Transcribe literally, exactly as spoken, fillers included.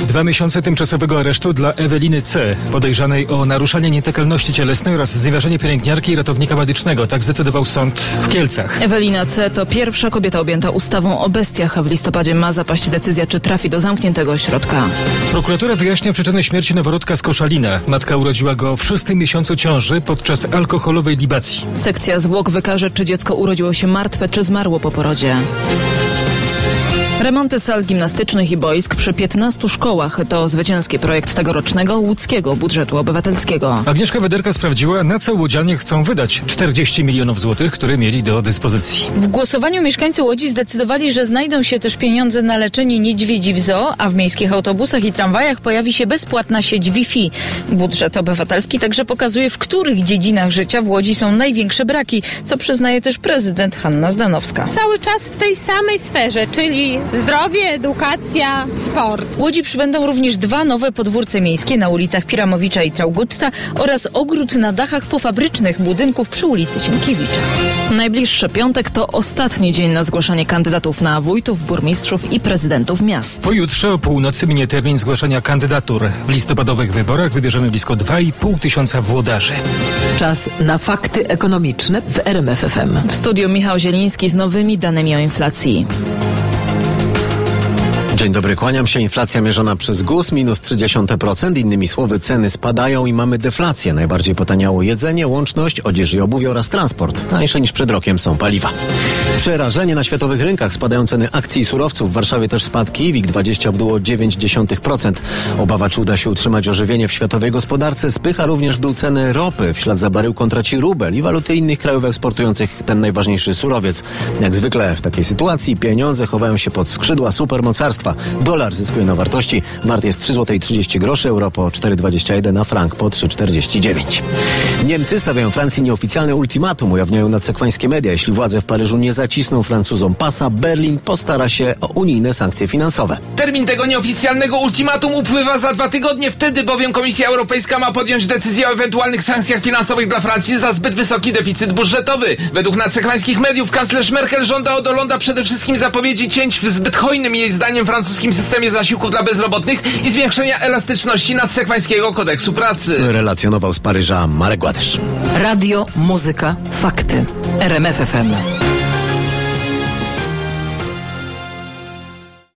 Dwa miesiące tymczasowego aresztu dla Eweliny C., podejrzanej o naruszanie nietykalności cielesnej oraz znieważenie pielęgniarki i ratownika medycznego. Tak zdecydował sąd w Kielcach. Ewelina C. to pierwsza kobieta objęta ustawą o bestiach, a w listopadzie ma zapaść decyzja, czy trafi do zamkniętego ośrodka. Prokuratura wyjaśnia przyczynę śmierci noworodka z Koszalina. Matka urodziła go w szóstym miesiącu ciąży podczas alkoholowej libacji. Sekcja zwłok wykaże, czy dziecko urodziło się martwe, czy zmarło po porodzie. Remonty sal gimnastycznych i boisk przy piętnastu szkołach to zwycięski projekt tegorocznego łódzkiego budżetu obywatelskiego. Agnieszka Wederka sprawdziła, na co łodzianie chcą wydać czterdzieści milionów złotych, które mieli do dyspozycji. W głosowaniu mieszkańcy Łodzi zdecydowali, że znajdą się też pieniądze na leczenie niedźwiedzi w zoo, a w miejskich autobusach i tramwajach pojawi się bezpłatna sieć Wi-Fi. Budżet obywatelski także pokazuje, w których dziedzinach życia w Łodzi są największe braki, co przyznaje też prezydent Hanna Zdanowska. Cały czas w tej samej sferze, czyli zdrowie, edukacja, sport. W Łodzi przybędą również dwa nowe podwórce miejskie na ulicach Piramowicza i Traugutta oraz ogród na dachach pofabrycznych budynków przy ulicy Sienkiewicza. Najbliższy piątek to ostatni dzień na zgłaszanie kandydatów na wójtów, burmistrzów i prezydentów miast. Pojutrze o północy minie termin zgłaszania kandydatur. W listopadowych wyborach wybierzemy blisko dwa i pół tysiąca włodarzy. Czas na fakty ekonomiczne w R M F F M. W studiu Michał Zieliński z nowymi danymi o inflacji. Dzień dobry, kłaniam się. Inflacja mierzona przez G U S minus trzy dziesiąte procent. Innymi słowy, ceny spadają i mamy deflację. Najbardziej potaniało jedzenie, łączność, odzież i obuwie oraz transport. Tańsze niż przed rokiem są paliwa. Przerażenie na światowych rynkach. Spadają ceny akcji i surowców. W Warszawie też spadki. WIG dwadzieścia w dół o dziewięć dziesiątych procent. Obawa, czy uda się utrzymać ożywienie w światowej gospodarce. Spycha również w dół ceny ropy. W ślad za baryłką traci rubel i waluty innych krajów eksportujących ten najważniejszy surowiec. Jak zwykle w takiej sytuacji pieniądze chowają się pod skrzydła supermocarstwa. Dolar zyskuje na wartości. Wart jest trzy złote trzydzieści groszy, euro po cztery dwadzieścia jeden, a frank po trzy czterdzieści dziewięć. Niemcy stawiają Francji nieoficjalne ultimatum, ujawniają nadsekwańskie media. Jeśli władze w Paryżu nie zacisną Francuzom pasa, Berlin postara się o unijne sankcje finansowe. Termin tego nieoficjalnego ultimatum upływa za dwa tygodnie. Wtedy bowiem Komisja Europejska ma podjąć decyzję o ewentualnych sankcjach finansowych dla Francji za zbyt wysoki deficyt budżetowy. Według nadsekwańskich mediów kanclerz Merkel żąda od Hollanda przede wszystkim zapowiedzi cięć w zbyt hojnym jej zdaniem francuskim systemie zasiłków dla bezrobotnych i zwiększenia elastyczności nadsekwańskiego kodeksu pracy. Relacjonował z Paryża Marek Gładysz. Radio, muzyka, fakty. R M F F M.